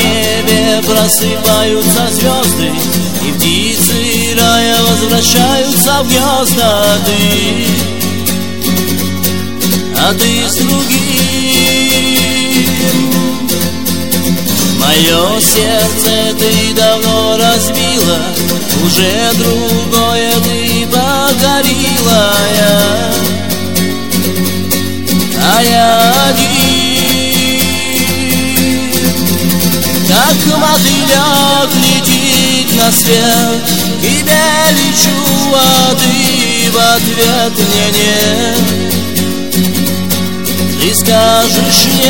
небе просыпаются звезды, и птицы рая возвращаются в гнезда. А ты с другим. Мое сердце ты давно разбила, уже другое ты покорила. А я один, как мотылек летит на свет, тебе лечу, а ты в ответ мне нет. Ты скажешь нет,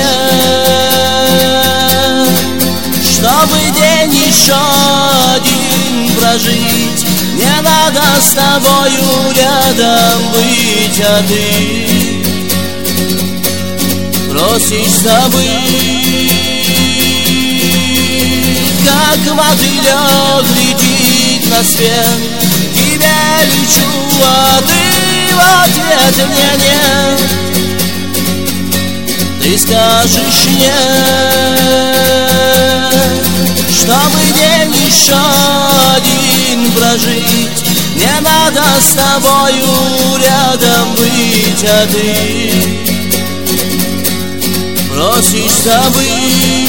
чтобы день еще один прожить, не надо с тобою рядом быть, а ты просишь забыть, как мотылек летит на свет, тебе лечу, а ты в ответ мне нет. Ты скажешь нет, чтобы день еще один прожить, не надо с тобою рядом быть, а ты просишь забыть.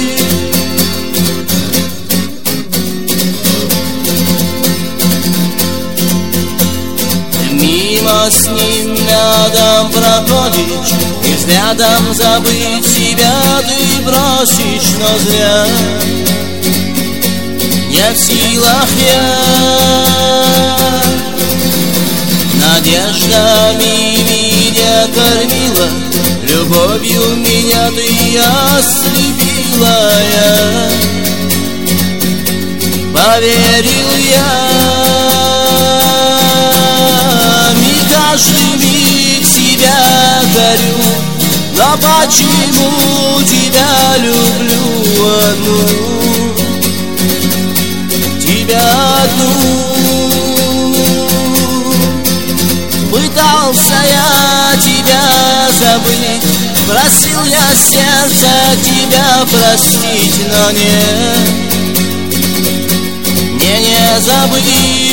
Мимо с ним рядом проходишь, и взглядом забыть себя ты просишь, но зря. Не в силах я надеждами меня кормила, любовью меня ты ослепила. Я поверил каждый миг себя горю, но почему тебя люблю одну, тебя одну? Пытался я тебя забыть, просил я сердце тебя простить, но не забыть.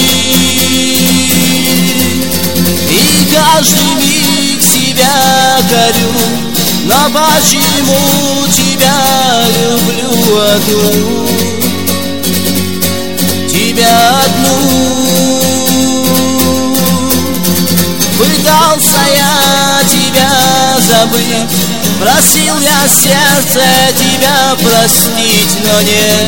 И каждый миг себя горю, но почему тебя люблю одну, тебя одну? Пытался я тебя забыть, просил я сердце тебя простить, но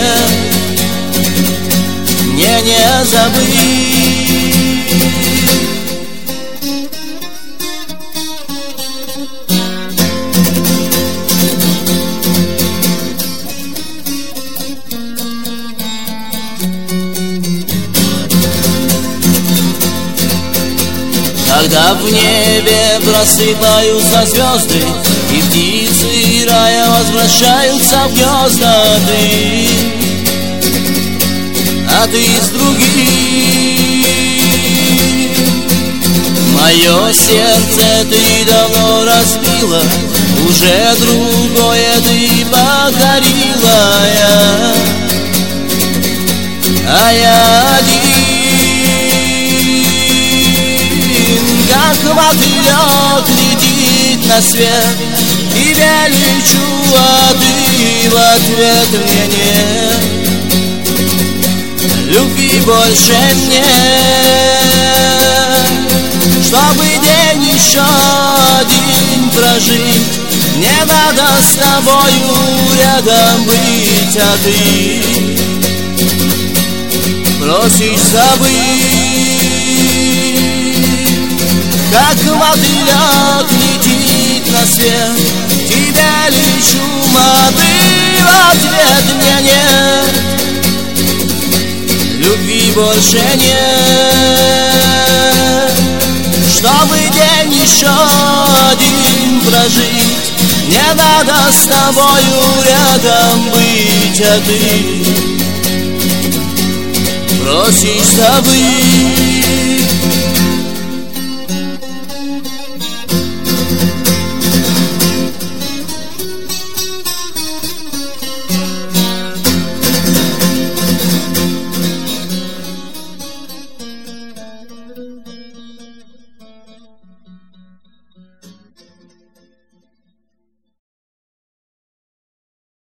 не забыть. Когда в небе просыпаются звезды, и птицы рая возвращаются в гнезда, а ты с другим. Мое сердце ты давно разбила, уже другое ты покорила. А я один, как мотылек летит на свет, тебе лечу, а ты в ответ мне нет. Любви больше нет, чтобы день еще один прожить, не надо с тобою рядом быть, а ты просишь забыть, как мотылек летит на свет, тебя лечу, а ты в ответ мне нет. Любви больше нет, чтобы день еще один прожить, не надо с тобою рядом быть, а ты просишь забыть.